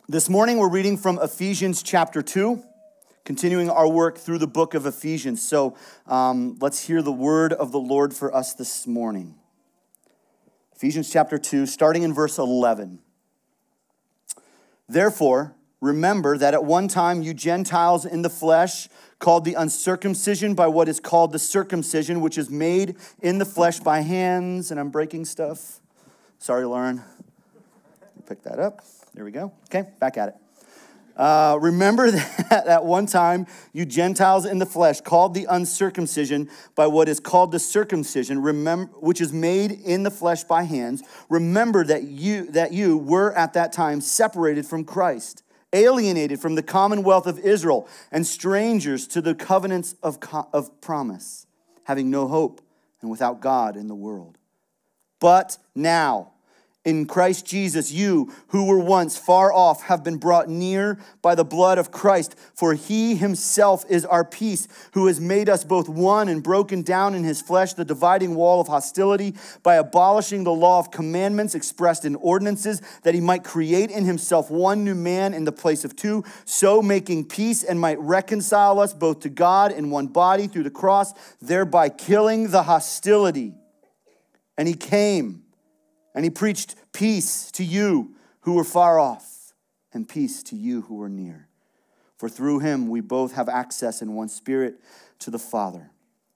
This morning we're reading from Ephesians chapter 2, continuing our work through the book of Ephesians. So let's hear the word of the Lord for us this morning. Ephesians chapter 2, starting in verse 11. Therefore, remember that at one time you Gentiles in the flesh, called the uncircumcision by what is called the circumcision, which is made in the flesh by hands. And I'm breaking stuff. Sorry, Lauren. Pick that up. There we go. Okay, back at it. Remember that at one time you Gentiles in the flesh, called the uncircumcision by what is called the circumcision, which is made in the flesh by hands. Remember that you were at that time separated from Christ, alienated from the commonwealth of Israel, and strangers to the covenants of promise, having no hope and without God in the world. But now, in Christ Jesus, you who were once far off have been brought near by the blood of Christ. For he himself is our peace, who has made us both one and broken down in his flesh the dividing wall of hostility by abolishing the law of commandments expressed in ordinances, that he might create in himself one new man in the place of two, so making peace, and might reconcile us both to God in one body through the cross, thereby killing the hostility. And he came and he preached peace to you who were far off, and peace to you who were near. For through him we both have access in one spirit to the Father.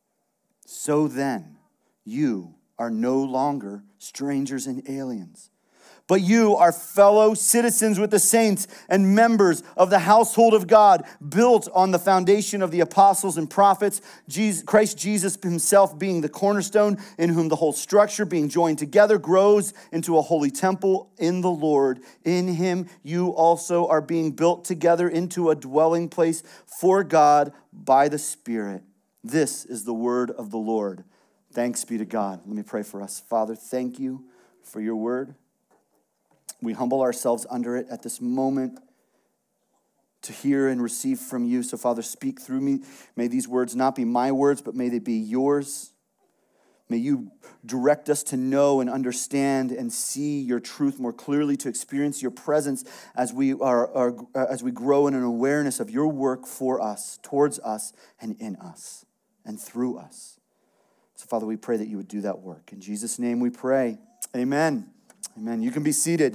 So then, you are no longer strangers and aliens, but you are fellow citizens with the saints and members of the household of God, built on the foundation of the apostles and prophets, Christ Jesus himself being the cornerstone, in whom the whole structure being joined together grows into a holy temple in the Lord. In him you also are being built together into a dwelling place for God by the Spirit. This is the word of the Lord. Thanks be to God. Let me pray for us. Father, thank you for your word. We humble ourselves under it at this moment to hear and receive from you. So, Father, speak through me. May these words not be my words, but may they be yours. May you direct us to know and understand and see your truth more clearly, to experience your presence as we grow in an awareness of your work for us, towards us, and in us, and through us. So, Father, we pray that you would do that work. In Jesus' name we pray. Amen. Amen. You can be seated.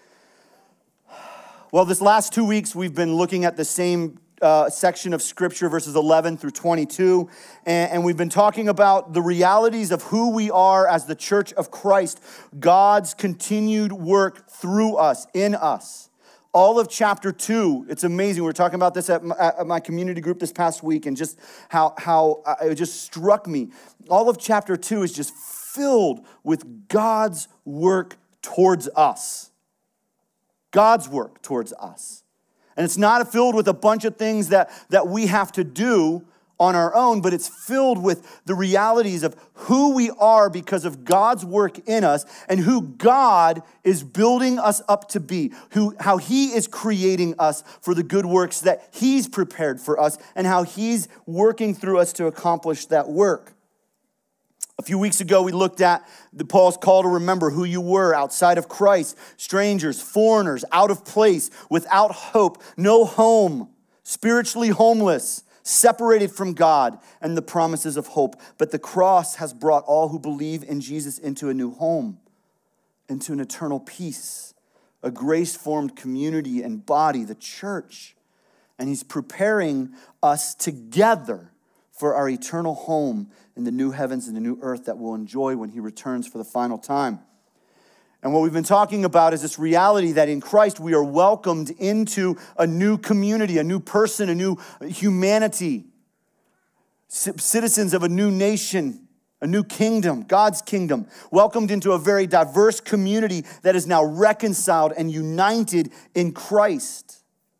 Well, this last 2 weeks, we've been looking at the same section of Scripture, verses 11 through 22, and we've been talking about the realities of who we are as the church of Christ, God's continued work through us, in us. All of chapter 2, it's amazing. We were talking about this at my community group this past week, and just how it just struck me. All of chapter 2 is just filled with God's work towards us. God's work towards us. And it's not filled with a bunch of things that we have to do on our own, but it's filled with the realities of who we are because of God's work in us, and who God is building us up to be, how he is creating us for the good works that he's prepared for us, and how he's working through us to accomplish that work. A few weeks ago, we looked at Paul's call to remember who you were outside of Christ, strangers, foreigners, out of place, without hope, no home, spiritually homeless, separated from God and the promises of hope. But the cross has brought all who believe in Jesus into a new home, into an eternal peace, a grace-formed community and body, the church. And he's preparing us together for our eternal home in the new heavens and the new earth that we'll enjoy when he returns for the final time. And what we've been talking about is this reality that in Christ we are welcomed into a new community, a new person, a new humanity, citizens of a new nation, a new kingdom, God's kingdom, welcomed into a very diverse community that is now reconciled and united in Christ.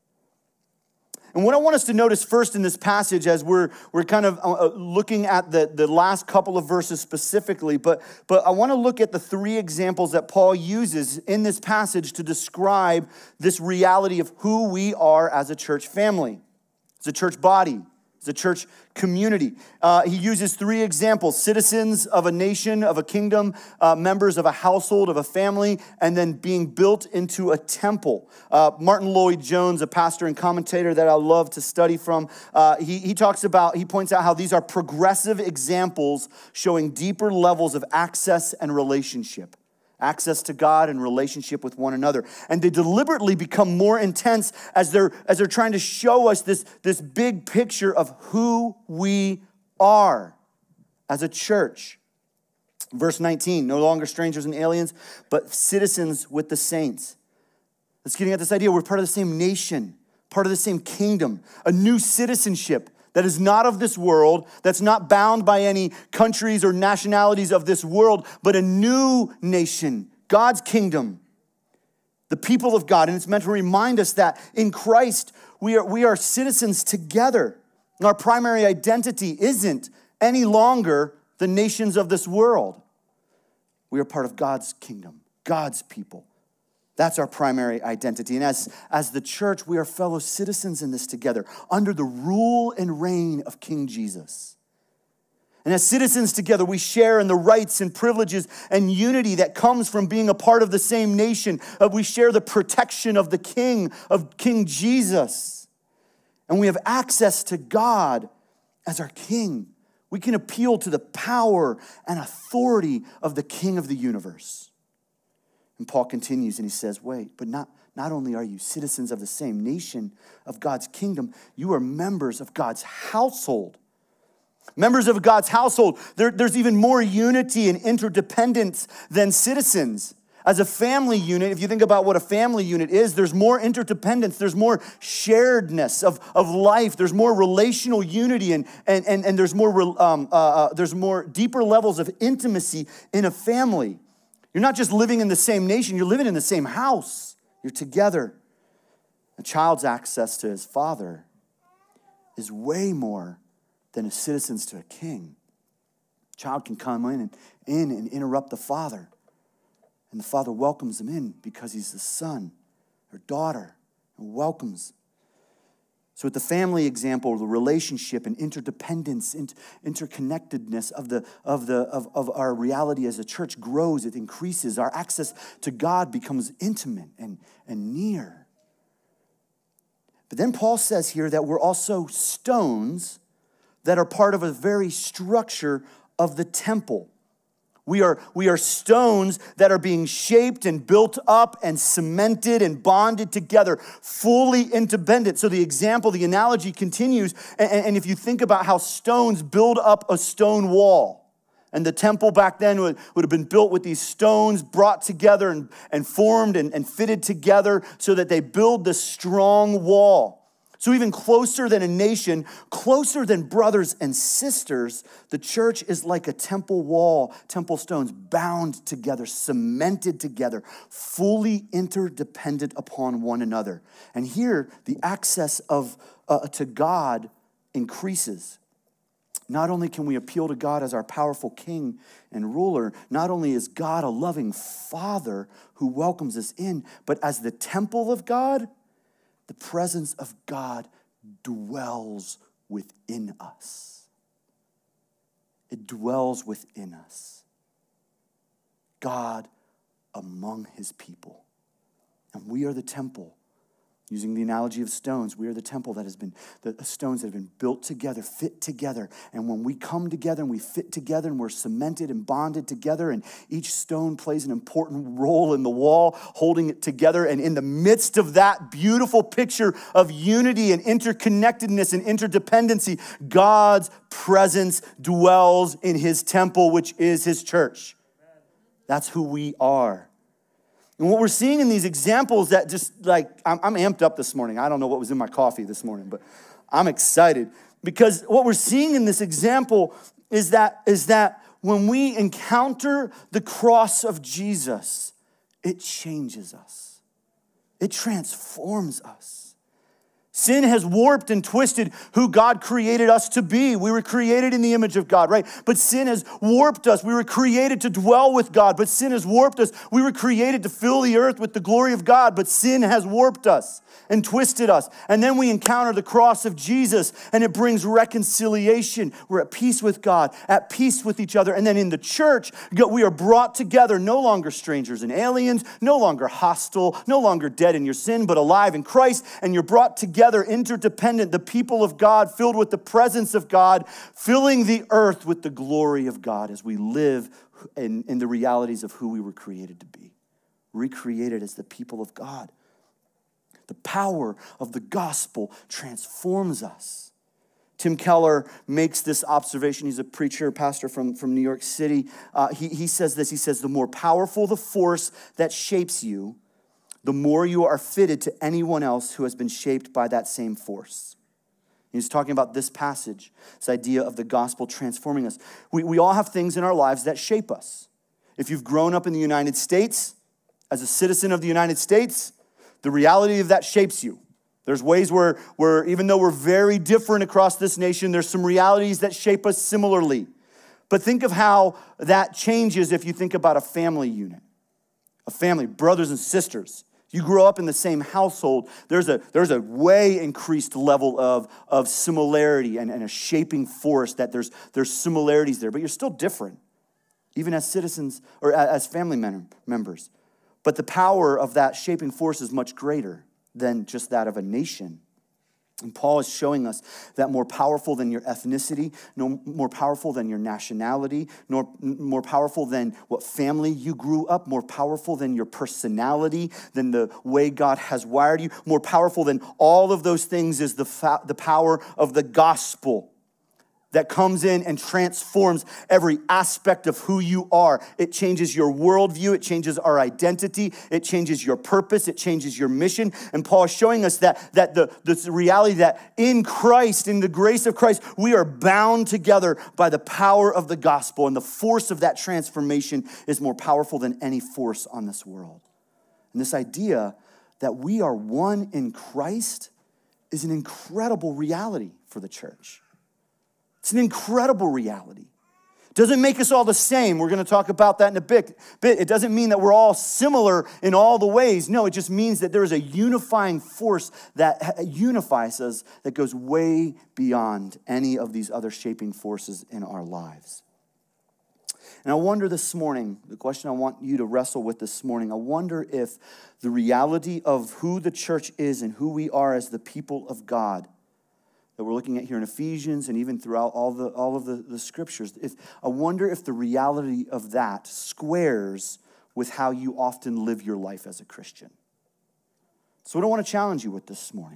And what I want us to notice first in this passage, as we're kind of looking at the last couple of verses specifically, but I want to look at the three examples that Paul uses in this passage to describe this reality of who we are as a church family, as a church body, as a church community. He uses three examples: citizens of a nation, of a kingdom, members of a household, of a family, and then being built into a temple. Martin Lloyd-Jones, a pastor and commentator that I love to study from, he points out how these are progressive examples showing deeper levels of access and relationship. Access to God and relationship with one another. And they deliberately become more intense as they're trying to show us this big picture of who we are as a church. Verse 19, no longer strangers and aliens, but citizens with the saints. It's getting at this idea we're part of the same nation, part of the same kingdom, a new citizenship that is not of this world, that's not bound by any countries or nationalities of this world, but a new nation, God's kingdom, the people of God. And it's meant to remind us that in Christ, we are citizens together. And our primary identity isn't any longer the nations of this world. We are part of God's kingdom, God's people. That's our primary identity. And as the church, we are fellow citizens in this together, under the rule and reign of King Jesus. And as citizens together, we share in the rights and privileges and unity that comes from being a part of the same nation. We share the protection of King Jesus. And we have access to God as our King. We can appeal to the power and authority of the King of the universe. And Paul continues and he says, wait, but not only are you citizens of the same nation of God's kingdom, you are members of God's household. Members of God's household, there's even more unity and interdependence than citizens. As a family unit, if you think about what a family unit is, there's more interdependence, there's more sharedness of life, there's more relational unity, and there's more deeper levels of intimacy in a family. You're not just living in the same nation, you're living in the same house. You're together. A child's access to his father is way more than a citizen's to a king. A child can come in and interrupt the father. And the father welcomes him in because he's the son or daughter and welcomes. So with the family example, the relationship and interdependence, interconnectedness of our reality as a church grows, it increases. Our access to God becomes intimate and near. But then Paul says here that we're also stones that are part of a very structure of the temple. We are stones that are being shaped and built up and cemented and bonded together, fully independent. So the analogy continues. And if you think about how stones build up a stone wall, and the temple back then would have been built with these stones brought together and formed and fitted together so that they build this strong wall. So even closer than a nation, closer than brothers and sisters, the church is like a temple wall, temple stones bound together, cemented together, fully interdependent upon one another. And here, the access to God increases. Not only can we appeal to God as our powerful king and ruler, not only is God a loving father who welcomes us in, but as the temple of God, the presence of God dwells within us. It dwells within us. God among his people. And we are the temple. Using the analogy of stones, we are the temple that has been, the stones that have been built together, fit together. And when we come together and we fit together and we're cemented and bonded together, and each stone plays an important role in the wall, holding it together. And in the midst of that beautiful picture of unity and interconnectedness and interdependency, God's presence dwells in his temple, which is his church. That's who we are. And what we're seeing in these examples that just like, I'm amped up this morning. I don't know what was in my coffee this morning, but I'm excited. Because what we're seeing in this example is that when we encounter the cross of Jesus, it changes us. It transforms us. Sin has warped and twisted who God created us to be. We were created in the image of God, right? But sin has warped us. We were created to dwell with God, but sin has warped us. We were created to fill the earth with the glory of God, but sin has warped us and twisted us. And then we encounter the cross of Jesus, and it brings reconciliation. We're at peace with God, at peace with each other. And then in the church, we are brought together, no longer strangers and aliens, no longer hostile, no longer dead in your sin, but alive in Christ. And you're brought together, interdependent, the people of God, filled with the presence of God, filling the earth with the glory of God as we live in the realities of who we were created to be, recreated as the people of God. The power of the gospel transforms us. Tim Keller makes this observation. He's a preacher, pastor from New York City. He says this, he says, the more powerful the force that shapes you, the more you are fitted to anyone else who has been shaped by that same force. He's talking about this passage, this idea of the gospel transforming us. We all have things in our lives that shape us. If you've grown up in the United States, as a citizen of the United States, the reality of that shapes you. There's ways where even though we're very different across this nation, there's some realities that shape us similarly. But think of how that changes if you think about a family unit, a family, brothers and sisters. You grow up in the same household, there's a way increased level of similarity and a shaping force that there's similarities there, but you're still different, even as citizens or as family members. But the power of that shaping force is much greater than just that of a nation. And Paul is showing us that more powerful than your ethnicity, no more powerful than your nationality, nor more powerful than what family you grew up, more powerful than your personality, than the way God has wired you, more powerful than all of those things is the power of the gospel that comes in and transforms every aspect of who you are. It changes your worldview. It changes our identity. It changes your purpose. It changes your mission. And Paul is showing us that the reality that in Christ, in the grace of Christ, we are bound together by the power of the gospel. And the force of that transformation is more powerful than any force on this world. And this idea that we are one in Christ is an incredible reality for the church. It's an incredible reality. It doesn't make us all the same. We're going to talk about that in a bit. It doesn't mean that we're all similar in all the ways. No, it just means that there is a unifying force that unifies us that goes way beyond any of these other shaping forces in our lives. And I wonder this morning, the question I want you to wrestle with this morning, I wonder if the reality of who the church is and who we are as the people of God that we're looking at here in Ephesians and even throughout all of the scriptures, I wonder if the reality of that squares with how you often live your life as a Christian. So what I want to challenge you with this morning.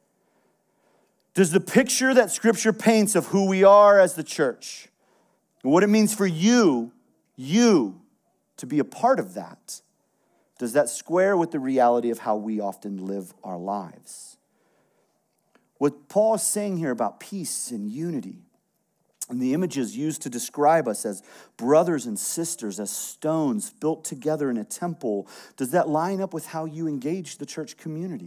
Does the picture that Scripture paints of who we are as the church, and what it means for you to be a part of that, does that square with the reality of how we often live our lives? What Paul is saying here about peace and unity, and the images used to describe us as brothers and sisters, as stones built together in a temple, does that line up with how you engage the church community?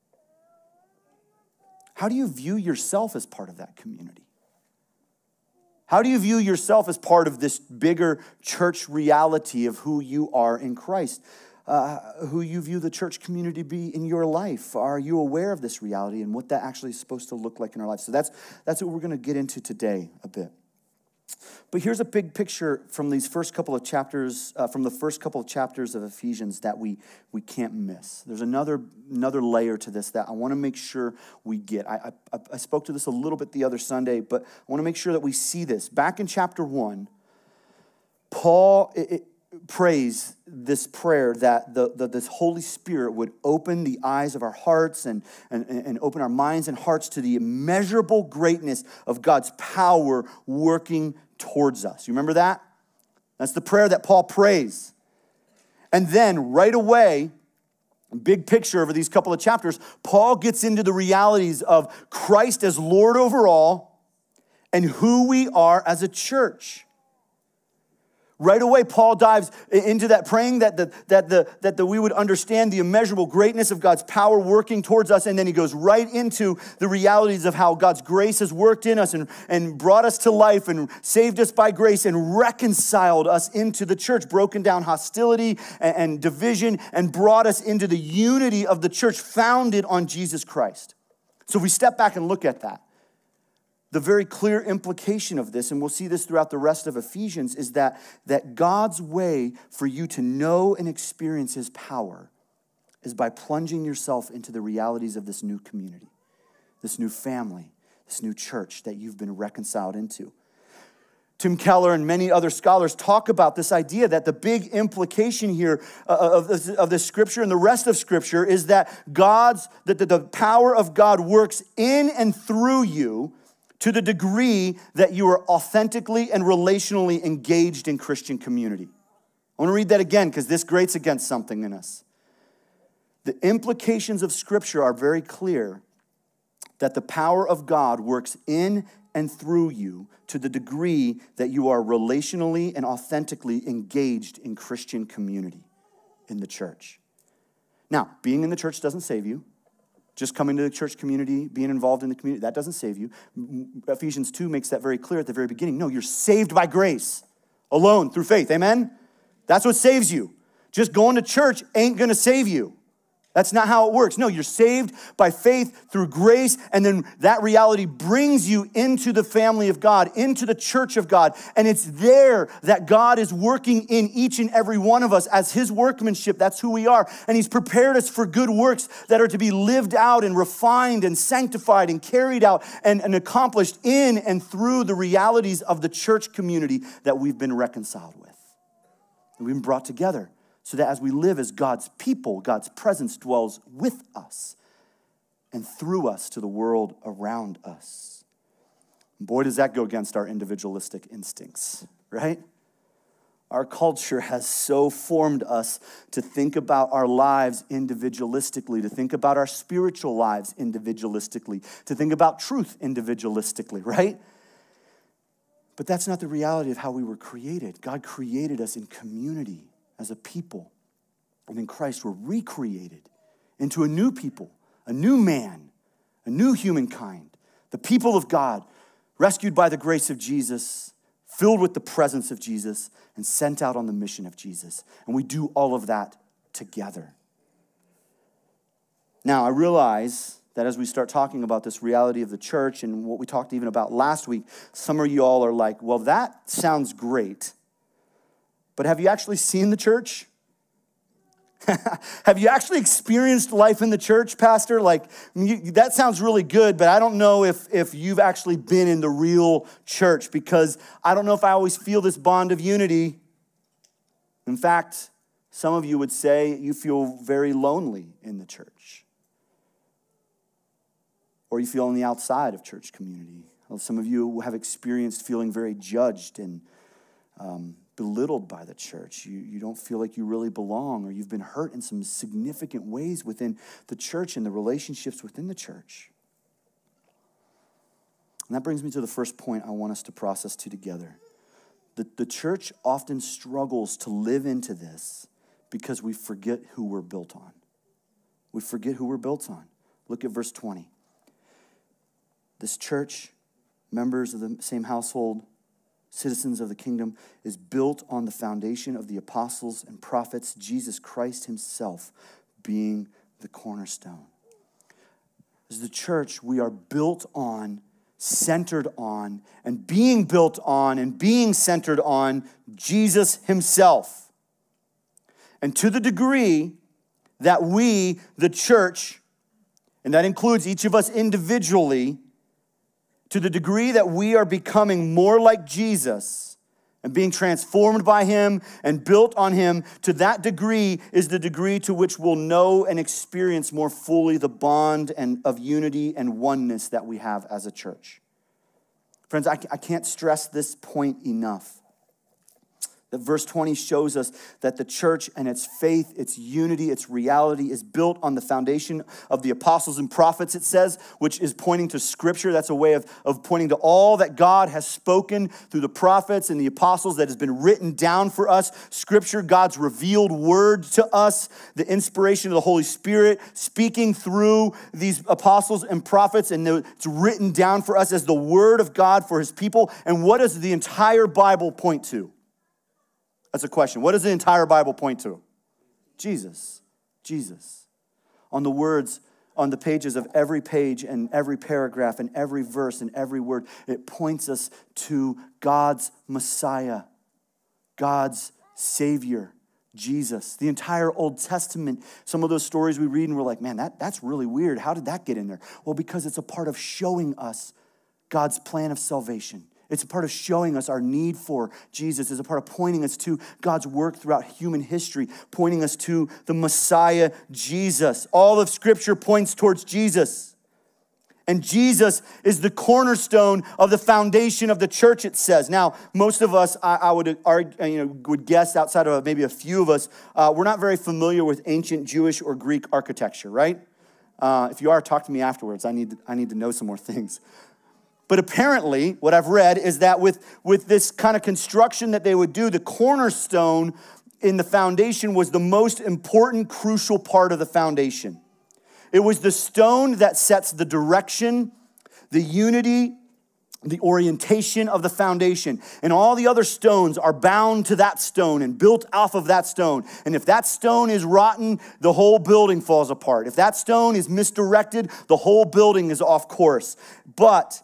How do you view yourself as part of that community? How do you view yourself as part of this bigger church reality of who you are in Christ? Who you view the church community to be in your life? Are you aware of this reality and what that actually is supposed to look like in our lives? So that's what we're going to get into today a bit. But here's a big picture from these first couple of chapters, from the first couple of chapters of Ephesians that we can't miss. There's another layer to this that I want to make sure we get. I spoke to this a little bit the other Sunday, but I want to make sure that we see this. Back in chapter 1, Paul prays this prayer that this Holy Spirit would open the eyes of our hearts and open our minds and hearts to the immeasurable greatness of God's power working towards us. You remember that? That's the prayer that Paul prays. And then right away, big picture over these couple of chapters, Paul gets into the realities of Christ as Lord over all and who we are as a church. Right away, Paul dives into that, praying that we would understand the immeasurable greatness of God's power working towards us. And then he goes right into the realities of how God's grace has worked in us and brought us to life and saved us by grace and reconciled us into the church, broken down hostility and division and brought us into the unity of the church founded on Jesus Christ. So if we step back and look at that, the very clear implication of this, and we'll see this throughout the rest of Ephesians, is that God's way for you to know and experience his power is by plunging yourself into the realities of this new community, this new family, this new church that you've been reconciled into. Tim Keller and many other scholars talk about this idea that the big implication here of this scripture and the rest of scripture is that the power of God works in and through you to the degree that you are authentically and relationally engaged in Christian community. I want to read that again because this grates against something in us. The implications of Scripture are very clear that the power of God works in and through you to the degree that you are relationally and authentically engaged in Christian community in the church. Now, being in the church doesn't save you. Just coming to the church community, being involved in the community, that doesn't save you. Ephesians 2 makes that very clear at the very beginning. No, you're saved by grace, alone, through faith, amen? That's what saves you. Just going to church ain't gonna save you. That's not how it works. No, you're saved by faith through grace, and then that reality brings you into the family of God, into the church of God, and it's there that God is working in each and every one of us as his workmanship. That's who we are, and he's prepared us for good works that are to be lived out and refined and sanctified and carried out and accomplished in and through the realities of the church community that we've been reconciled with. And we've been brought together, so that as we live as God's people, God's presence dwells with us and through us to the world around us. Boy, does that go against our individualistic instincts, right? Our culture has so formed us to think about our lives individualistically, to think about our spiritual lives individualistically, to think about truth individualistically, right? But that's not the reality of how we were created. God created us in community as a people. And in Christ, we're recreated into a new people, a new man, a new humankind, the people of God, rescued by the grace of Jesus, filled with the presence of Jesus, and sent out on the mission of Jesus. And we do all of that together. Now, I realize that as we start talking about this reality of the church and what we talked even about last week, some of you all are like, well, that sounds great. But have you actually seen the church? Have you actually experienced life in the church, Pastor? That sounds really good, but I don't know if you've actually been in the real church, because I don't know if I always feel this bond of unity. In fact, some of you would say you feel very lonely in the church, or you feel on the outside of church community. Well, some of you have experienced feeling very judged and belittled by the church. You don't feel like you really belong, or you've been hurt in some significant ways within the church and the relationships within the church. And that brings me to the first point I want us to process together. The church often struggles to live into this because we forget who we're built on. We forget who we're built on. Look at verse 20. This church, members of the same household, citizens of the kingdom, is built on the foundation of the apostles and prophets, Jesus Christ himself being the cornerstone. As the church, we are built on, centered on, and being built on and being centered on Jesus himself. And to the degree that we, the church, and that includes each of us individually, to the degree that we are becoming more like Jesus and being transformed by him and built on him, to that degree is the degree to which we'll know and experience more fully the bond of unity and oneness that we have as a church. Friends, I can't stress this point enough. That verse 20 shows us that the church and its faith, its unity, its reality is built on the foundation of the apostles and prophets, it says, which is pointing to Scripture. That's a way of pointing to all that God has spoken through the prophets and the apostles that has been written down for us. Scripture, God's revealed word to us, the inspiration of the Holy Spirit speaking through these apostles and prophets, and it's written down for us as the word of God for his people. And what does the entire Bible point to? That's a question. What does the entire Bible point to? Jesus. Jesus. On the words, on the pages of every page and every paragraph and every verse and every word, it points us to God's Messiah, God's Savior, Jesus. The entire Old Testament, some of those stories we read and we're like, man, that's really weird. How did that get in there? Well, because it's a part of showing us God's plan of salvation. It's a part of showing us our need for Jesus. It's a part of pointing us to God's work throughout human history, pointing us to the Messiah, Jesus. All of Scripture points towards Jesus. And Jesus is the cornerstone of the foundation of the church, it says. Now, most of us, I would argue, would guess, outside of maybe a few of us, we're not very familiar with ancient Jewish or Greek architecture, right? If you are, talk to me afterwards. I need to know some more things. But apparently, what I've read is that with this kind of construction that they would do, the cornerstone in the foundation was the most important, crucial part of the foundation. It was the stone that sets the direction, the unity, the orientation of the foundation. And all the other stones are bound to that stone and built off of that stone. And if that stone is rotten, the whole building falls apart. If that stone is misdirected, the whole building is off course. But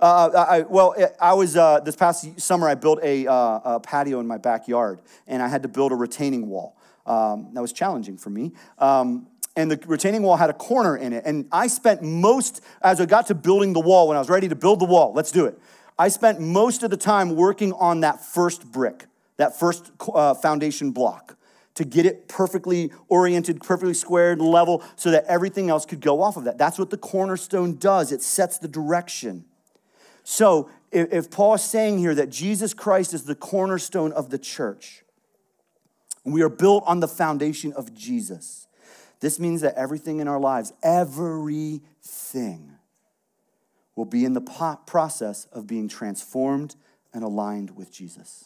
this past summer, I built a patio in my backyard, and I had to build a retaining wall. That was challenging for me. And the retaining wall had a corner in it. And I spent as I got to building the wall, when I was ready to build the wall, let's do it. I spent most of the time working on that first brick, that first foundation block, to get it perfectly oriented, perfectly squared, level, so that everything else could go off of that. That's what the cornerstone does. It sets the direction. So if Paul is saying here that Jesus Christ is the cornerstone of the church, and we are built on the foundation of Jesus, this means that everything in our lives, everything, will be in the process of being transformed and aligned with Jesus.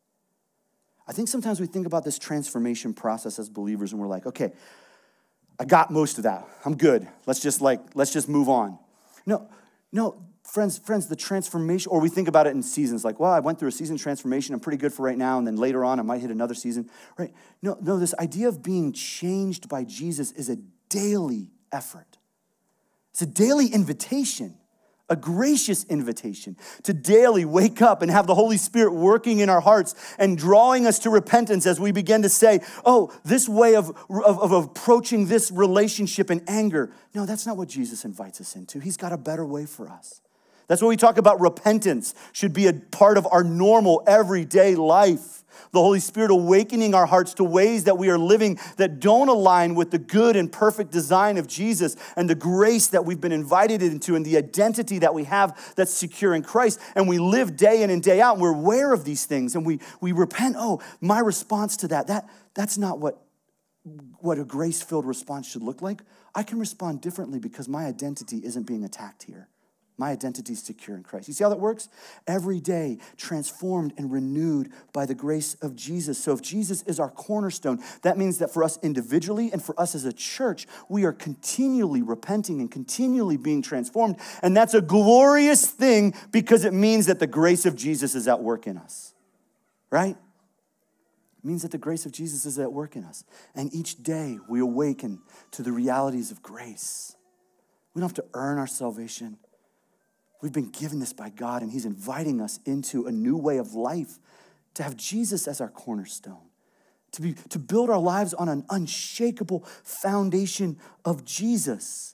I think sometimes we think about this transformation process as believers and we're like, okay, I got most of that. I'm good. Let's just move on. No, friends, the transformation, or we think about it in seasons like, well, I went through a season transformation, I'm pretty good for right now, and then later on I might hit another season, right? No, this idea of being changed by Jesus is a daily effort. It's a daily invitation, a gracious invitation to daily wake up and have the Holy Spirit working in our hearts and drawing us to repentance as we begin to say, oh, this way of approaching this relationship in anger. No, that's not what Jesus invites us into. He's got a better way for us. That's what we talk about. Repentance should be a part of our normal, everyday life. The Holy Spirit awakening our hearts to ways that we are living that don't align with the good and perfect design of Jesus and the grace that we've been invited into and the identity that we have that's secure in Christ. And we live day in and day out, and we're aware of these things, and we repent. Oh, my response to that's not what a grace-filled response should look like. I can respond differently because my identity isn't being attacked here. My identity is secure in Christ. You see how that works? Every day, transformed and renewed by the grace of Jesus. So if Jesus is our cornerstone, that means that for us individually and for us as a church, we are continually repenting and continually being transformed. And that's a glorious thing because it means that the grace of Jesus is at work in us, right? It means that the grace of Jesus is at work in us. And each day we awaken to the realities of grace. We don't have to earn our salvation. We've been given this by God, and he's inviting us into a new way of life, to have Jesus as our cornerstone, to build our lives on an unshakable foundation of Jesus.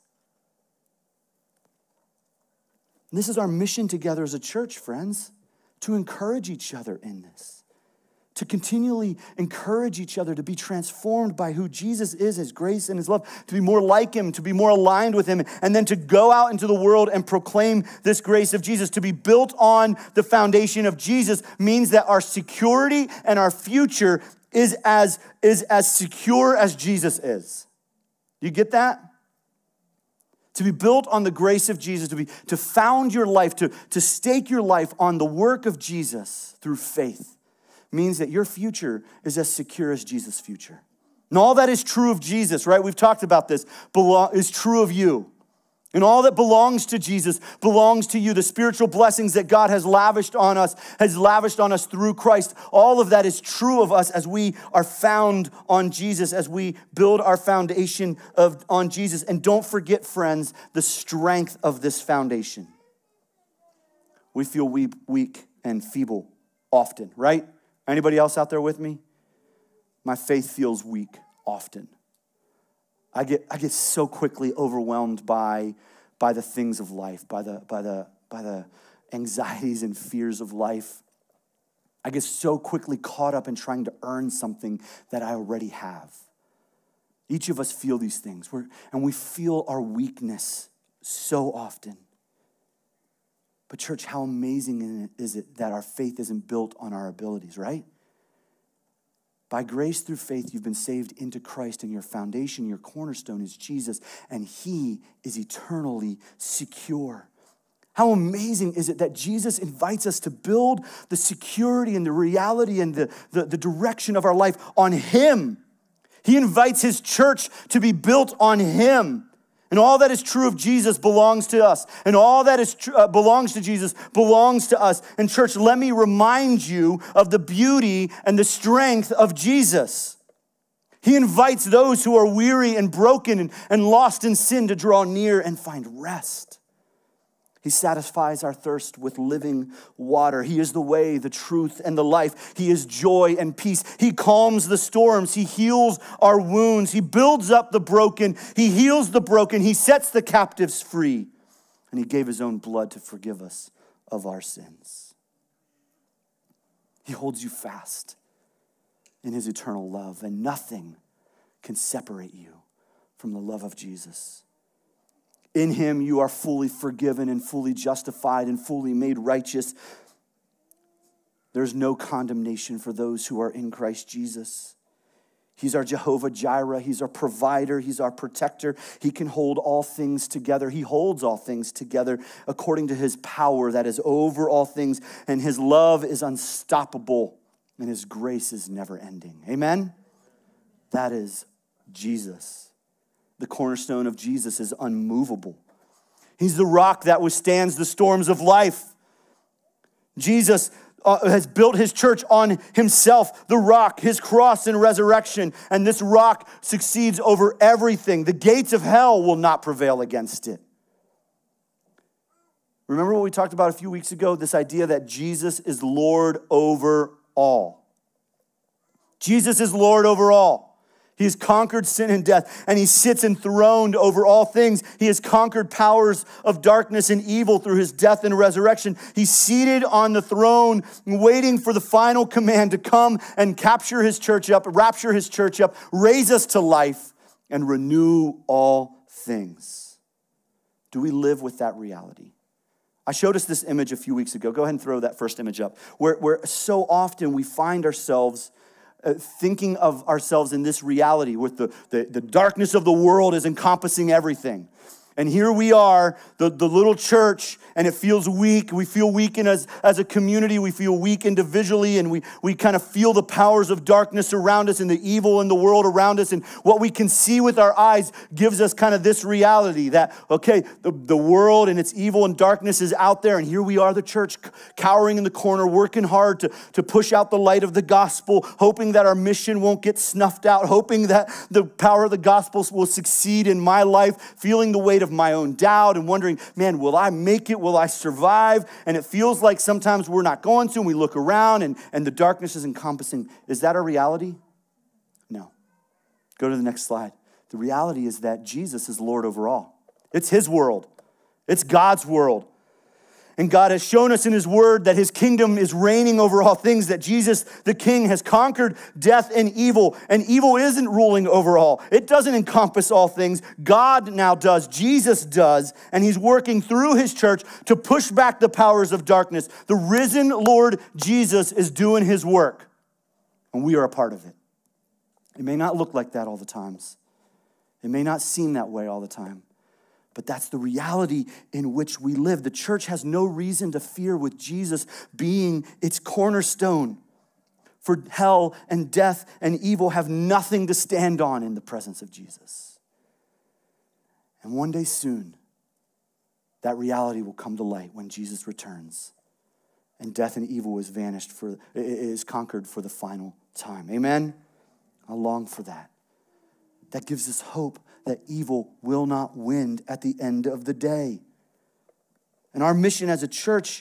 And this is our mission together as a church, friends, to encourage each other in this, to continually encourage each other to be transformed by who Jesus is, his grace and his love, to be more like him, to be more aligned with him, and then to go out into the world and proclaim this grace of Jesus. To be built on the foundation of Jesus means that our security and our future is as secure as Jesus is. You get that? To be built on the grace of Jesus, to found your life, to stake your life on the work of Jesus through faith, means that your future is as secure as Jesus' future. And all that is true of Jesus, right? We've talked about this, is true of you. And all that belongs to Jesus belongs to you. The spiritual blessings that God has lavished on us through Christ. All of that is true of us as we are found on Jesus, as we build our foundation on Jesus. And don't forget, friends, the strength of this foundation. We feel weak and feeble often, right? Anybody else out there with me? My faith feels weak often. I get so quickly overwhelmed by the things of life, by the anxieties and fears of life. I get so quickly caught up in trying to earn something that I already have. Each of us feel these things, and we feel our weakness so often. But church, how amazing is it that our faith isn't built on our abilities, right? By grace through faith, you've been saved into Christ, and your foundation, your cornerstone is Jesus, and he is eternally secure. How amazing is it that Jesus invites us to build the security and the reality and the direction of our life on him. He invites his church to be built on him. And all that is true of Jesus belongs to us. And all that is belongs to Jesus belongs to us. And church, let me remind you of the beauty and the strength of Jesus. He invites those who are weary and broken and lost in sin to draw near and find rest. He satisfies our thirst with living water. He is the way, the truth, and the life. He is joy and peace. He calms the storms. He heals our wounds. He builds up the broken. He heals the broken. He sets the captives free. And he gave his own blood to forgive us of our sins. He holds you fast in his eternal love, and nothing can separate you from the love of Jesus. In him, you are fully forgiven and fully justified and fully made righteous. There's no condemnation for those who are in Christ Jesus. He's our Jehovah Jireh. He's our provider. He's our protector. He can hold all things together. He holds all things together according to his power that is over all things. And his love is unstoppable, and his grace is never ending. Amen? That is Jesus. The cornerstone of Jesus is unmovable. He's the rock that withstands the storms of life. Jesus has built his church on himself, the rock, his cross and resurrection, and this rock succeeds over everything. The gates of hell will not prevail against it. Remember what we talked about a few weeks ago? This idea that Jesus is Lord over all. Jesus is Lord over all. He has conquered sin and death, and he sits enthroned over all things. He has conquered powers of darkness and evil through his death and resurrection. He's seated on the throne, waiting for the final command to come and capture his church up, rapture his church up, raise us to life, and renew all things. Do we live with that reality? I showed us this image a few weeks ago. Go ahead and throw that first image up. Where so often we find ourselves thinking of ourselves in this reality with the darkness of the world is encompassing everything. And here we are, the little church, and it feels weak. We feel weak as a community. We feel weak individually, and we kind of feel the powers of darkness around us and the evil in the world around us. And what we can see with our eyes gives us kind of this reality that, okay, the world and its evil and darkness is out there, and here we are, the church, cowering in the corner, working hard to push out the light of the gospel, hoping that our mission won't get snuffed out, hoping that the power of the gospel will succeed in my life, feeling the weight of my own doubt and wondering, man, will I make it? Will I survive? And it feels like sometimes we're not going to, and we look around and the darkness is encompassing. Is that a reality? No. Go to the next slide. The reality is that Jesus is Lord over all. It's his world. It's God's world. And God has shown us in his word that his kingdom is reigning over all things, that Jesus, the king, has conquered death and evil isn't ruling over all. It doesn't encompass all things. God now does, Jesus does, and he's working through his church to push back the powers of darkness. The risen Lord Jesus is doing his work, and we are a part of it. It may not look like that all the times. It may not seem that way all the time. But that's the reality in which we live. The church has no reason to fear with Jesus being its cornerstone. For hell and death and evil have nothing to stand on in the presence of Jesus. And one day soon, that reality will come to light when Jesus returns. And death and evil is conquered for the final time. Amen? I long for that. That gives us hope that evil will not win at the end of the day. And our mission as a church,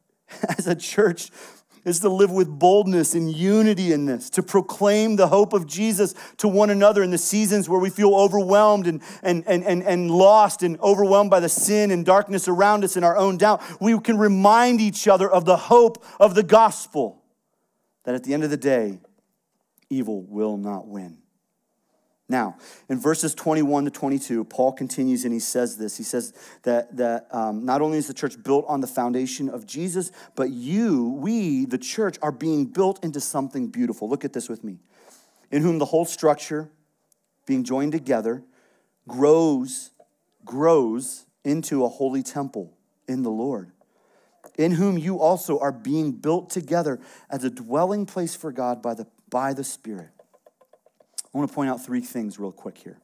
is to live with boldness and unity in this, to proclaim the hope of Jesus to one another in the seasons where we feel overwhelmed and lost and overwhelmed by the sin and darkness around us and our own doubt. We can remind each other of the hope of the gospel, that at the end of the day, evil will not win. Now, in verses 21 to 22, Paul continues and he says this. He says that not only is the church built on the foundation of Jesus, but we, the church, are being built into something beautiful. Look at this with me. In whom the whole structure, being joined together, grows into a holy temple in the Lord, in whom you also are being built together as a dwelling place for God by the Spirit. I want to point out three things real quick here.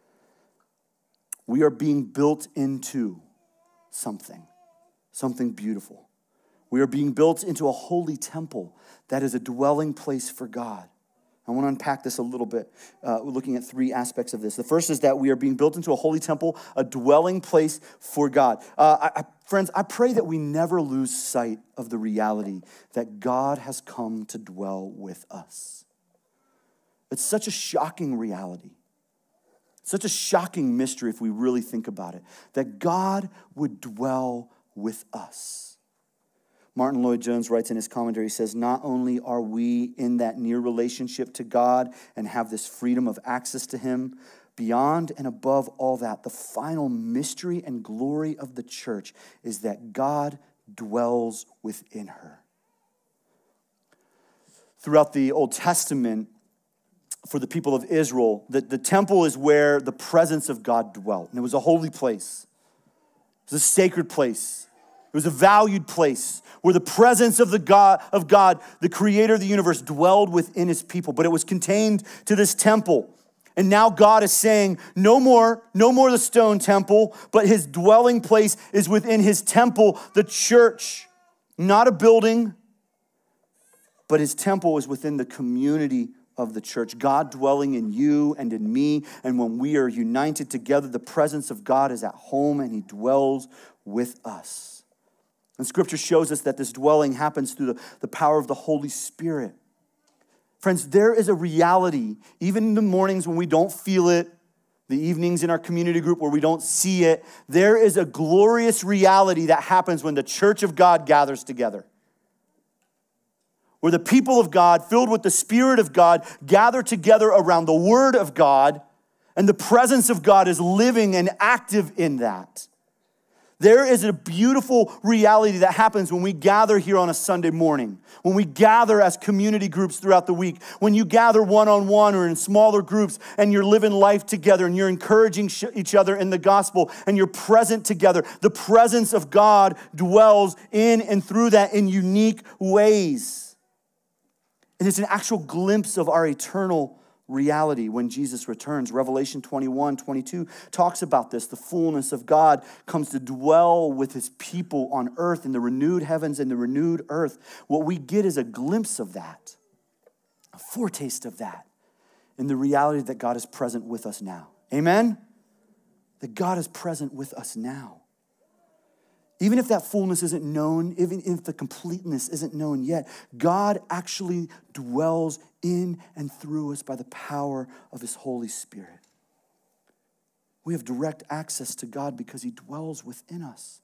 We are being built into something beautiful. We are being built into a holy temple that is a dwelling place for God. I want to unpack this a little bit, looking at three aspects of this. The first is that we are being built into a holy temple, a dwelling place for God. Friends, I pray that we never lose sight of the reality that God has come to dwell with us. It's such a shocking reality, such a shocking mystery if we really think about it, that God would dwell with us. Martin Lloyd-Jones writes in his commentary, he says, not only are we in that near relationship to God and have this freedom of access to him, beyond and above all that, the final mystery and glory of the church is that God dwells within her. Throughout the Old Testament, for the people of Israel, the temple is where the presence of God dwelt. And it was a holy place. It was a sacred place. It was a valued place where the presence of God, the creator of the universe, dwelled within his people. But it was contained to this temple. And now God is saying, no more the stone temple, but his dwelling place is within his temple, the church. Not a building, but his temple is within the community of the church, God dwelling in you and in me. And when we are united together, the presence of God is at home and he dwells with us. And scripture shows us that this dwelling happens through the power of the Holy Spirit. Friends, there is a reality, even in the mornings when we don't feel it, the evenings in our community group where we don't see it, there is a glorious reality that happens when the church of God gathers together. Where the people of God, filled with the Spirit of God, gather together around the Word of God, and the presence of God is living and active in that. There is a beautiful reality that happens when we gather here on a Sunday morning, when we gather as community groups throughout the week, when you gather one-on-one or in smaller groups and you're living life together and you're encouraging each other in the gospel and you're present together. The presence of God dwells in and through that in unique ways. And it's an actual glimpse of our eternal reality when Jesus returns. Revelation 21:22 talks about this. The fullness of God comes to dwell with his people on earth in the renewed heavens and the renewed earth. What we get is a glimpse of that, a foretaste of that in the reality that God is present with us now. Amen? That God is present with us now. Even if that fullness isn't known, even if the completeness isn't known yet, God actually dwells in and through us by the power of his Holy Spirit. We have direct access to God because he dwells within us.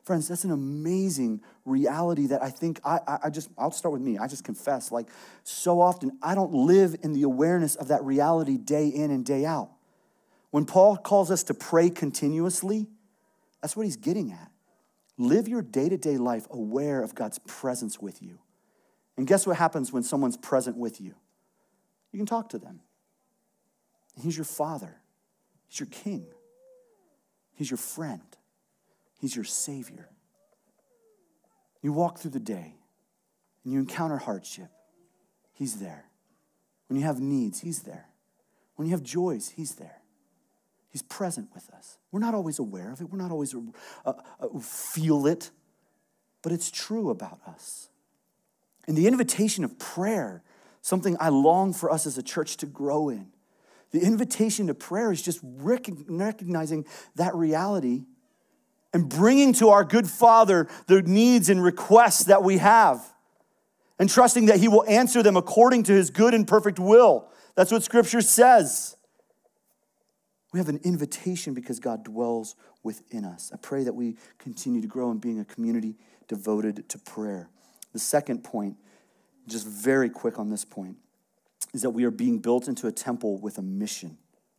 Friends, that's an amazing reality that I think I'll start with me. I just confess, like so often I don't live in the awareness of that reality day in and day out. When Paul calls us to pray continuously, that's what he's getting at. Live your day-to-day life aware of God's presence with you. And guess what happens when someone's present with you? You can talk to them. He's your Father. He's your King. He's your friend. He's your Savior. You walk through the day and you encounter hardship. He's there. When you have needs, he's there. When you have joys, he's there. He's present with us. We're not always aware of it. We're not always feel it. But it's true about us. And the invitation of prayer, something I long for us as a church to grow in. The invitation to prayer is just recognizing that reality and bringing to our good Father the needs and requests that we have and trusting that he will answer them according to his good and perfect will. That's what Scripture says. We have an invitation because God dwells within us. I pray that we continue to grow in being a community devoted to prayer. The second point, just very quick on this point, is that we are being built into a temple with a mission.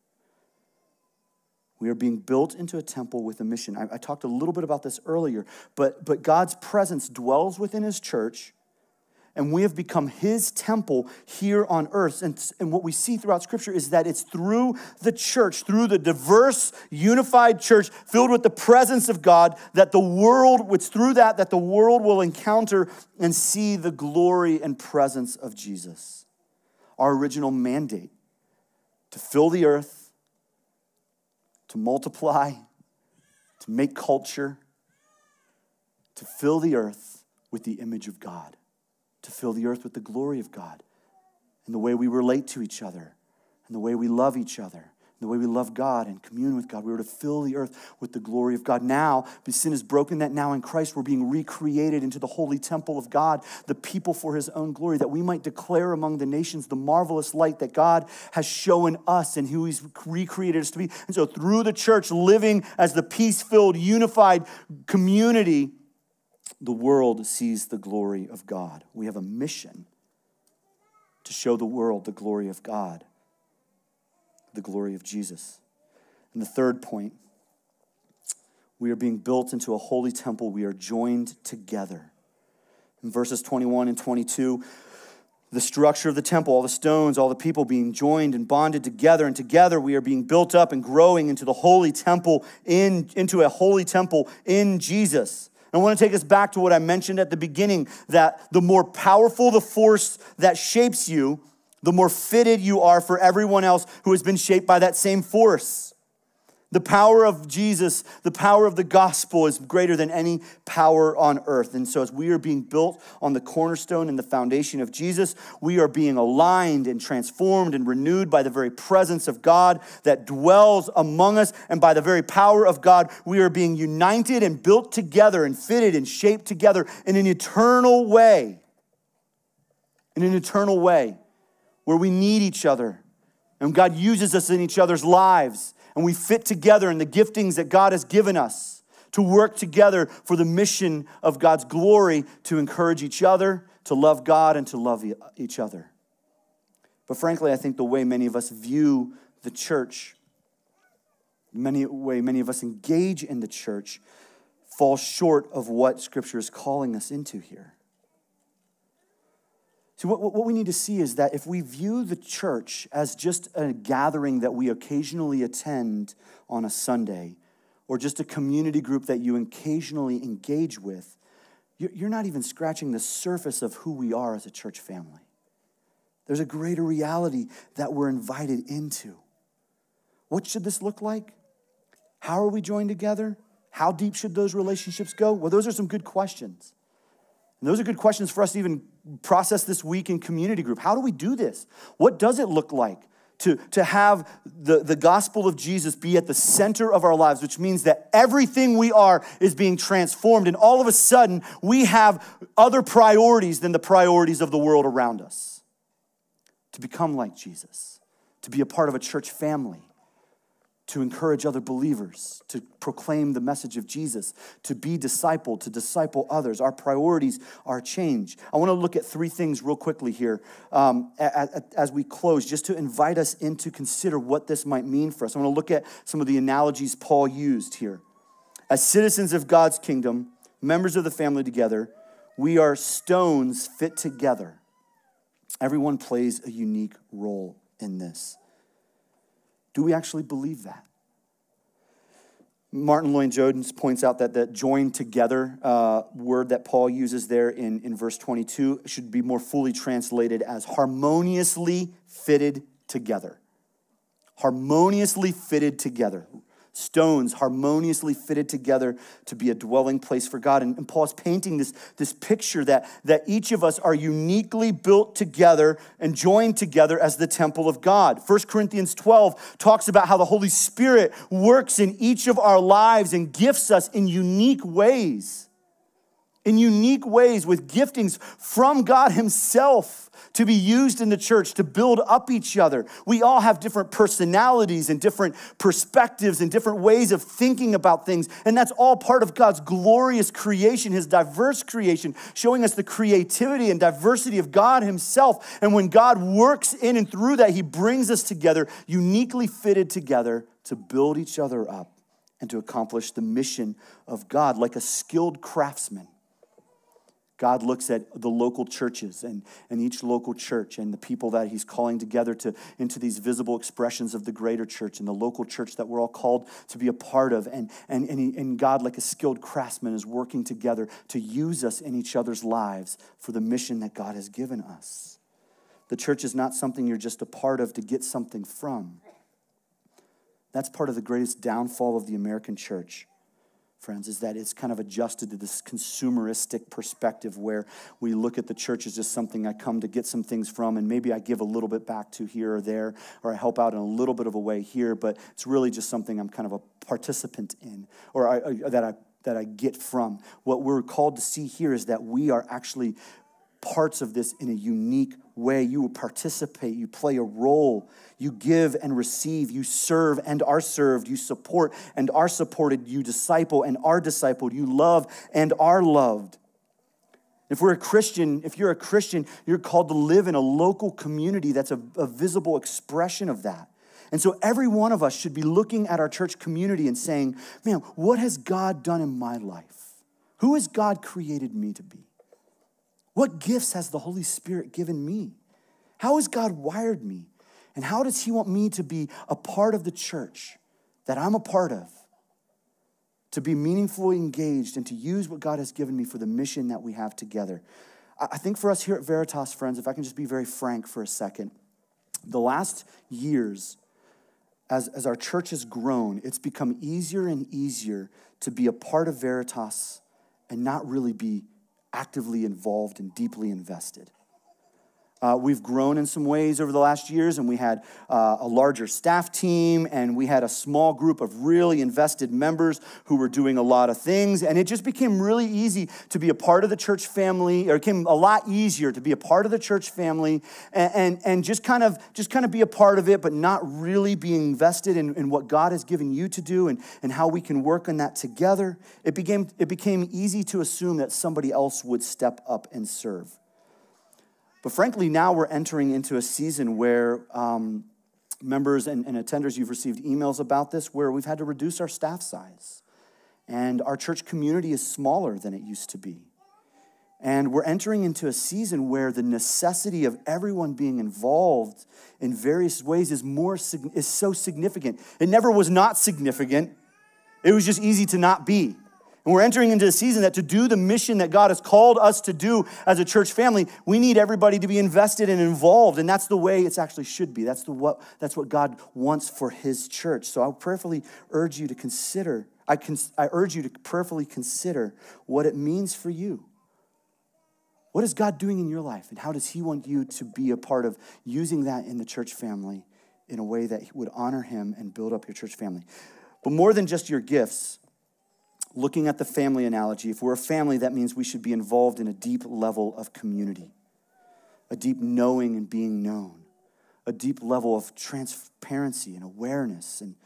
We are being built into a temple with a mission. I talked a little bit about this earlier, but God's presence dwells within his church, and we have become his temple here on earth. And what we see throughout Scripture is that it's through the church, through the diverse, unified church filled with the presence of God, that the world, it's through that the world will encounter and see the glory and presence of Jesus. Our original mandate, to fill the earth, to multiply, to make culture, to fill the earth with the image of God, to fill the earth with the glory of God, and the way we relate to each other, and the way we love each other, and the way we love God and commune with God. We were to fill the earth with the glory of God. Now, because sin has broken that, now in Christ we're being recreated into the holy temple of God, the people for his own glory, that we might declare among the nations the marvelous light that God has shown us and who he's recreated us to be. And so through the church living as the peace-filled, unified community, the world sees the glory of God. We have a mission to show the world the glory of God, the glory of Jesus. And the third point, we are being built into a holy temple. We are joined together. In verses 21 and 22, the structure of the temple, all the stones, all the people being joined and bonded together, and together we are being built up and growing into the holy temple, into a holy temple in Jesus. I want to take us back to what I mentioned at the beginning, that the more powerful the force that shapes you, the more fitted you are for everyone else who has been shaped by that same force. The power of Jesus, the power of the gospel is greater than any power on earth. And so as we are being built on the cornerstone and the foundation of Jesus, we are being aligned and transformed and renewed by the very presence of God that dwells among us. And by the very power of God, we are being united and built together and fitted and shaped together in an eternal way. In an eternal way where we need each other. And God uses us in each other's lives. And we fit together in the giftings that God has given us to work together for the mission of God's glory, to encourage each other, to love God, and to love each other. But frankly, I think the way many of us view the church, many of us engage in the church, falls short of what Scripture is calling us into here. See, what we need to see is that if we view the church as just a gathering that we occasionally attend on a Sunday, or just a community group that you occasionally engage with, you're not even scratching the surface of who we are as a church family. There's a greater reality that we're invited into. What should this look like? How are we joined together? How deep should those relationships go? Well, those are some good questions. And those are good questions for us to even process this week in community group. How do we do this? What does it look like to have the gospel of Jesus be at the center of our lives, which means that everything we are is being transformed, and all of a sudden we have other priorities than the priorities of the world around us. To become like Jesus, to be a part of a church family, to encourage other believers, to proclaim the message of Jesus, to be discipled, to disciple others. Our priorities are changed. I want to look at three things real quickly here as we close, just to invite us in to consider what this might mean for us. I want to look at some of the analogies Paul used here. As citizens of God's kingdom, members of the family together, we are stones fit together. Everyone plays a unique role in this. Do we actually believe that? Martin Lloyd-Jones points out that the joined together word that Paul uses there in verse 22 should be more fully translated as harmoniously fitted together. Harmoniously fitted together. Stones harmoniously fitted together to be a dwelling place for God. And Paul's painting this picture that each of us are uniquely built together and joined together as the temple of God. 1 Corinthians 12 talks about how the Holy Spirit works in each of our lives and gifts us in unique ways. In unique ways with giftings from God himself to be used in the church to build up each other. We all have different personalities and different perspectives and different ways of thinking about things. And that's all part of God's glorious creation, his diverse creation, showing us the creativity and diversity of God himself. And when God works in and through that, he brings us together, uniquely fitted together to build each other up and to accomplish the mission of God like a skilled craftsman. God looks at the local churches and each local church and the people that he's calling together into these visible expressions of the greater church and the local church that we're all called to be a part of. And God, like a skilled craftsman, is working together to use us in each other's lives for the mission that God has given us. The church is not something you're just a part of to get something from. That's part of the greatest downfall of the American church, friends, is that it's kind of adjusted to this consumeristic perspective where we look at the church as just something I come to get some things from, and maybe I give a little bit back to here or there, or I help out in a little bit of a way here, but it's really just something I'm kind of a participant in, or that I get from. What we're called to see here is that we are actually parts of this in a unique way. You participate, you play a role, you give and receive, you serve and are served, you support and are supported, you disciple and are discipled, you love and are loved. If you're a Christian, you're called to live in a local community that's a visible expression of that. And so every one of us should be looking at our church community and saying, man, what has God done in my life? Who has God created me to be? What gifts has the Holy Spirit given me? How has God wired me? And how does he want me to be a part of the church that I'm a part of? To be meaningfully engaged and to use what God has given me for the mission that we have together. I think for us here at Veritas, friends, if I can just be very frank for a second, the last years, as our church has grown, it's become easier and easier to be a part of Veritas and not really be actively involved and deeply invested. We've grown in some ways over the last years, and we had a larger staff team, and we had a small group of really invested members who were doing a lot of things, and it just became really easy to be a part of the church family, or it became a lot easier to be a part of the church family and just kind of be a part of it, but not really being invested in what God has given you to do and how we can work on that together. It became easy to assume that somebody else would step up and serve. But frankly, now we're entering into a season where members and attenders, you've received emails about this, where we've had to reduce our staff size. And our church community is smaller than it used to be. And we're entering into a season where the necessity of everyone being involved in various ways is so significant. It never was not significant. It was just easy to not be. And we're entering into a season that to do the mission that God has called us to do as a church family, we need everybody to be invested and involved. And that's the way it actually should be. That's what God wants for his church. So I prayerfully urge you to consider, I urge you to prayerfully consider what it means for you. What is God doing in your life? And how does he want you to be a part of using that in the church family in a way that would honor him and build up your church family? But more than just your gifts, looking at the family analogy, if we're a family, that means we should be involved in a deep level of community, a deep knowing and being known, a deep level of transparency and awareness and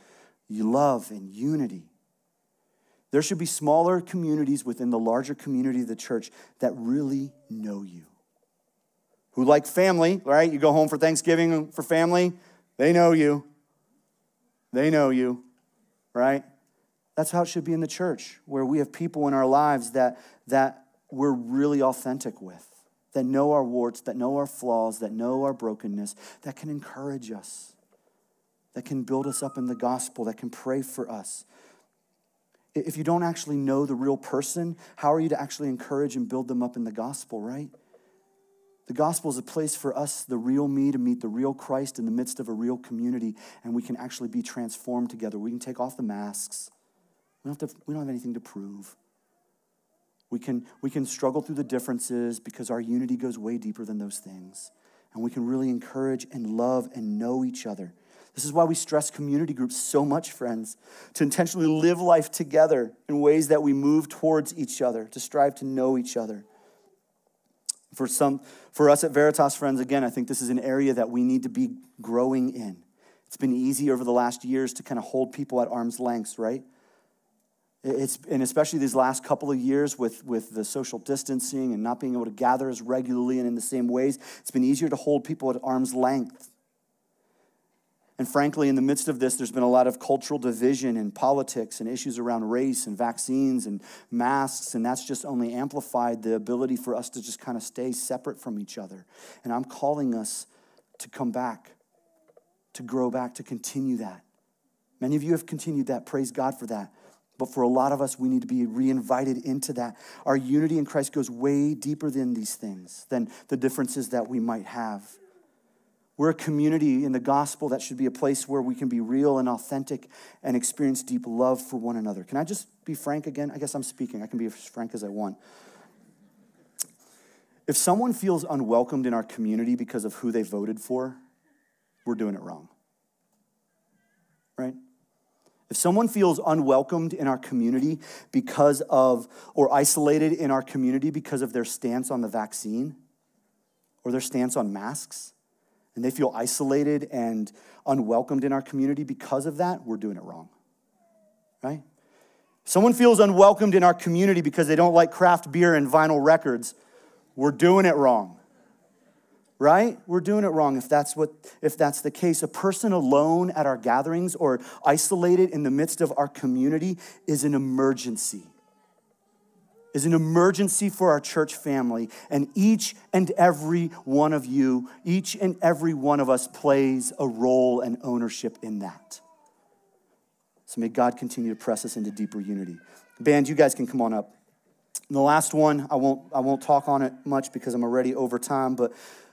love and unity. There should be smaller communities within the larger community of the church that really know you. Who like family, right? You go home for Thanksgiving for family, they know you. They know you, right? That's how it should be in the church, where we have people in our lives that we're really authentic with, that know our warts, that know our flaws, that know our brokenness, that can encourage us, that can build us up in the gospel, that can pray for us. If you don't actually know the real person, how are you to actually encourage and build them up in the gospel, right? The gospel is a place for us, the real me, to meet the real Christ in the midst of a real community, and we can actually be transformed together. We can take off the masks. We don't have anything to prove. We can struggle through the differences because our unity goes way deeper than those things. And we can really encourage and love and know each other. This is why we stress community groups so much, friends, to intentionally live life together in ways that we move towards each other, to strive to know each other. For us at Veritas, friends, again, I think this is an area that we need to be growing in. It's been easy over the last years to kind of hold people at arm's length, right? And especially these last couple of years with the social distancing and not being able to gather as regularly and in the same ways, it's been easier to hold people at arm's length. And frankly, in the midst of this, there's been a lot of cultural division and politics and issues around race and vaccines and masks, and that's just only amplified the ability for us to just kind of stay separate from each other. And I'm calling us to come back, to grow back, to continue that. Many of you have continued that. Praise God for that. But for a lot of us, we need to be reinvited into that. Our unity in Christ goes way deeper than these things, than the differences that we might have. We're a community in the gospel that should be a place where we can be real and authentic and experience deep love for one another. Can I just be frank again? I guess I'm speaking. I can be as frank as I want. If someone feels unwelcomed in our community because of who they voted for, we're doing it wrong. Right? If someone feels unwelcomed in our community because of, or isolated in our community because of their stance on the vaccine or their stance on masks, and they feel isolated and unwelcomed in our community because of that, we're doing it wrong, right? If someone feels unwelcomed in our community because they don't like craft beer and vinyl records, we're doing it wrong, right? We're doing it wrong if that's the case. A person alone at our gatherings or isolated in the midst of our community is an emergency. Is an emergency for our church family, and each and every one of you, each and every one of us plays a role and ownership in that. So may God continue to press us into deeper unity. Band, you guys can come on up. And the last one, I won't talk on it much because I'm already over time, but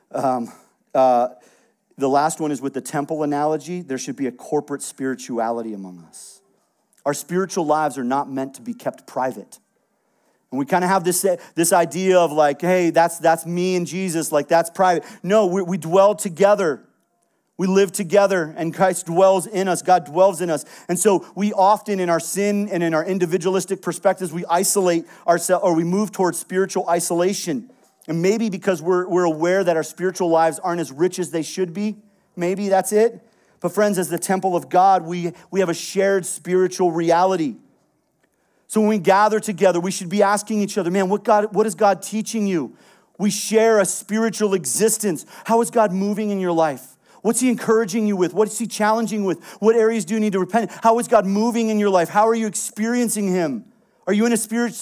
the last one is with the temple analogy. There should be a corporate spirituality among us. Our spiritual lives are not meant to be kept private. And we kind of have this idea of like, hey, that's me and Jesus, like that's private. No, we dwell together. We live together, and Christ dwells in us. God dwells in us. And so we often, in our sin and in our individualistic perspectives, we isolate ourselves, or we move towards spiritual isolation. And maybe because we're aware that our spiritual lives aren't as rich as they should be. Maybe that's it. But friends, as the temple of God, we have a shared spiritual reality. So when we gather together, we should be asking each other, man, what is God teaching you? We share a spiritual existence. How is God moving in your life? What's he encouraging you with? What is he challenging you with? What areas do you need to repent? How is God moving in your life? How are you experiencing him? Are you in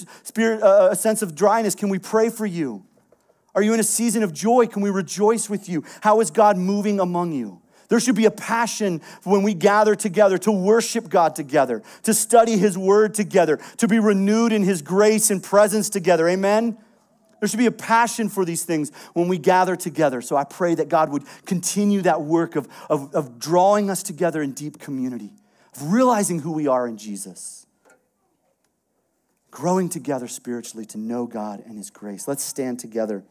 a sense of dryness? Can we pray for you? Are you in a season of joy? Can we rejoice with you? How is God moving among you? There should be a passion when we gather together to worship God together, to study his word together, to be renewed in his grace and presence together. Amen? There should be a passion for these things when we gather together. So I pray that God would continue that work of drawing us together in deep community, of realizing who we are in Jesus, growing together spiritually to know God and his grace. Let's stand together.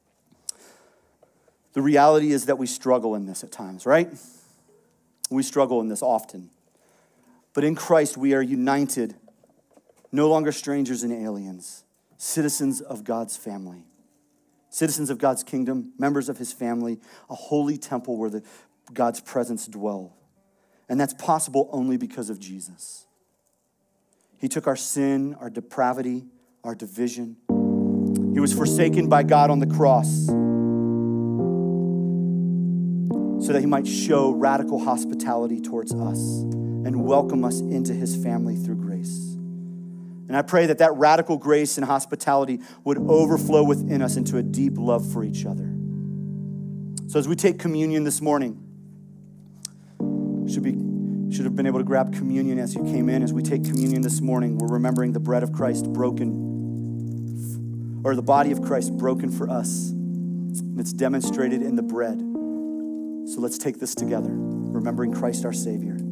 The reality is that we struggle in this at times, right? We struggle in this often. But in Christ, we are united, no longer strangers and aliens, citizens of God's family, citizens of God's kingdom, members of his family, a holy temple where God's presence dwells. And that's possible only because of Jesus. He took our sin, our depravity, our division. He was forsaken by God on the cross so that he might show radical hospitality towards us and welcome us into his family through grace. And I pray that that radical grace and hospitality would overflow within us into a deep love for each other. So as we take communion this morning, should have been able to grab communion as you came in. As we take communion this morning, we're remembering the bread of Christ broken, or the body of Christ broken for us. And it's demonstrated in the bread. So let's take this together, remembering Christ our Savior.